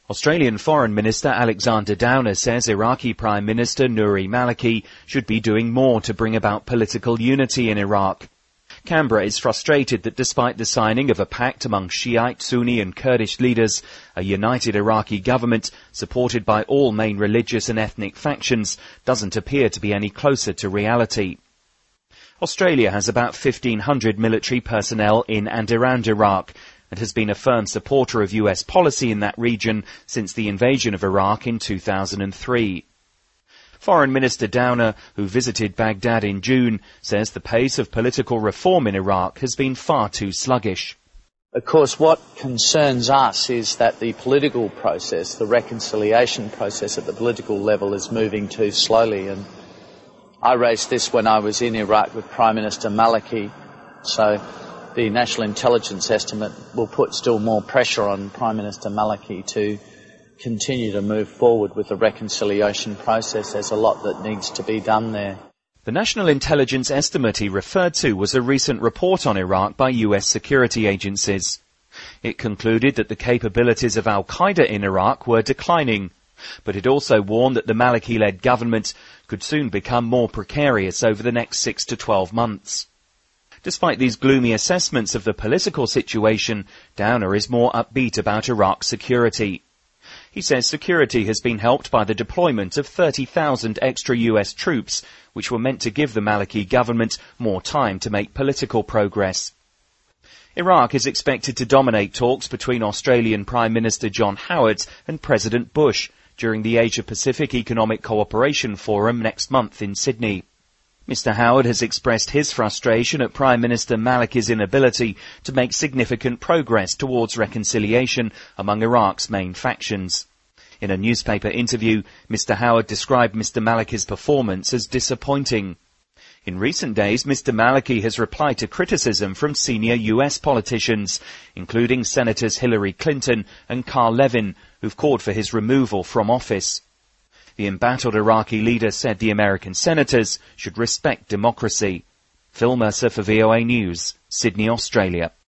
Australian Foreign Minister Alexander Downer says Iraqi Prime Minister Nouri Maliki should be doing more to bring about political unity in Iraq. Canberra is frustrated that despite the signing of a pact among Shiite, Sunni and Kurdish leaders, a united Iraqi government, supported by all main religious and ethnic factions, doesn't appear to be any closer to reality. Australia has about 1,500 military personnel in and around Iraq, and has been a firm supporter of US policy in that region since the invasion of Iraq in 2003. Foreign Minister Downer, who visited Baghdad in June, says the pace of political reform in Iraq has been far too sluggish. Of course, what concerns us is that the political process, the reconciliation process at the political level is moving too slowly. And I raised this when I was in Iraq with Prime Minister Maliki, so the National Intelligence Estimate will put still more pressure on Prime Minister Maliki to continue to move forward with the reconciliation process. There's a lot that needs to be done there. The National Intelligence Estimate he referred to was a recent report on Iraq by US security agencies. It concluded that the capabilities of al-Qaeda in Iraq were declining, but it also warned that the Maliki-led government could soon become more precarious over the next 6 to 12 months. Despite these gloomy assessments of the political situation, Downer is more upbeat about Iraq's security. He says security has been helped by the deployment of 30,000 extra US troops, which were meant to give the Maliki government more time to make political progress. Iraq is expected to dominate talks between Australian Prime Minister John Howard and President Bush during the Asia-Pacific Economic Cooperation Forum next month in Sydney. Mr. Howard has expressed his frustration at Prime Minister Maliki's inability to make significant progress towards reconciliation among Iraq's main factions. In a newspaper interview, Mr. Howard described Mr. Maliki's performance as disappointing. In recent days, Mr. Maliki has replied to criticism from senior US politicians, including Senators Hillary Clinton and Carl Levin, who've called for his removal from office. The embattled Iraqi leader said the American senators should respect democracy. Phil Mercer for VOA News, Sydney, Australia.